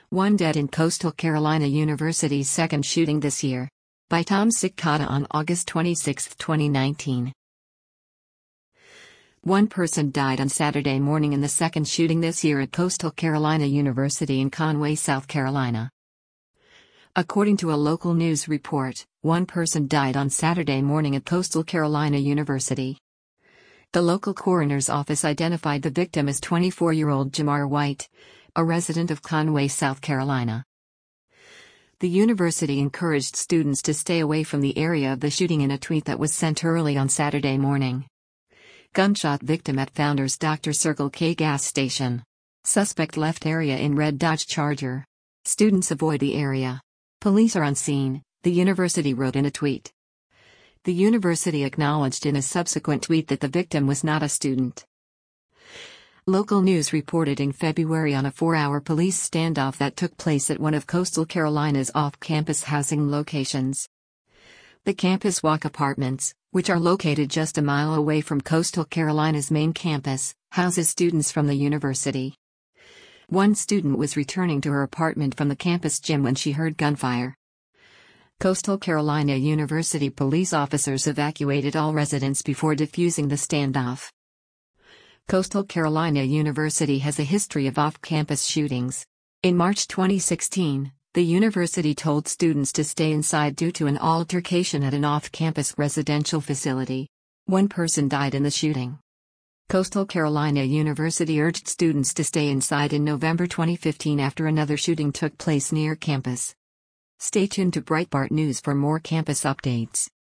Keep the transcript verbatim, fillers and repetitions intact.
One dead in Coastal Carolina University's second shooting this year. By Tom Sikata on August twenty-sixth, twenty nineteen. One person died on Saturday morning in the second shooting this year at Coastal Carolina University in Conway, South Carolina. According to a local news report, one person died on Saturday morning at Coastal Carolina University. The local coroner's office identified the victim as twenty-four-year-old Jamar White, a resident of Conway, South Carolina. The university encouraged students to stay away from the area of the shooting in a tweet that was sent early on Saturday morning. Gunshot victim at Founders Doctor Circle K gas station. Suspect left area in red Dodge Charger. Students avoid the area. Police are on scene, the university wrote in a tweet. The university acknowledged in a subsequent tweet that the victim was not a student. Local news reported in February on a four-hour police standoff that took place at one of Coastal Carolina's off-campus housing locations. The Campus Walk Apartments, which are located just a mile away from Coastal Carolina's main campus, houses students from the university. One student was returning to her apartment from the campus gym when she heard gunfire. Coastal Carolina University police officers evacuated all residents before defusing the standoff. Coastal Carolina University has a history of off-campus shootings. In March twenty sixteen, the university told students to stay inside due to an altercation at an off-campus residential facility. One person died in the shooting. Coastal Carolina University urged students to stay inside in November twenty fifteen after another shooting took place near campus. Stay tuned to Breitbart News for more campus updates.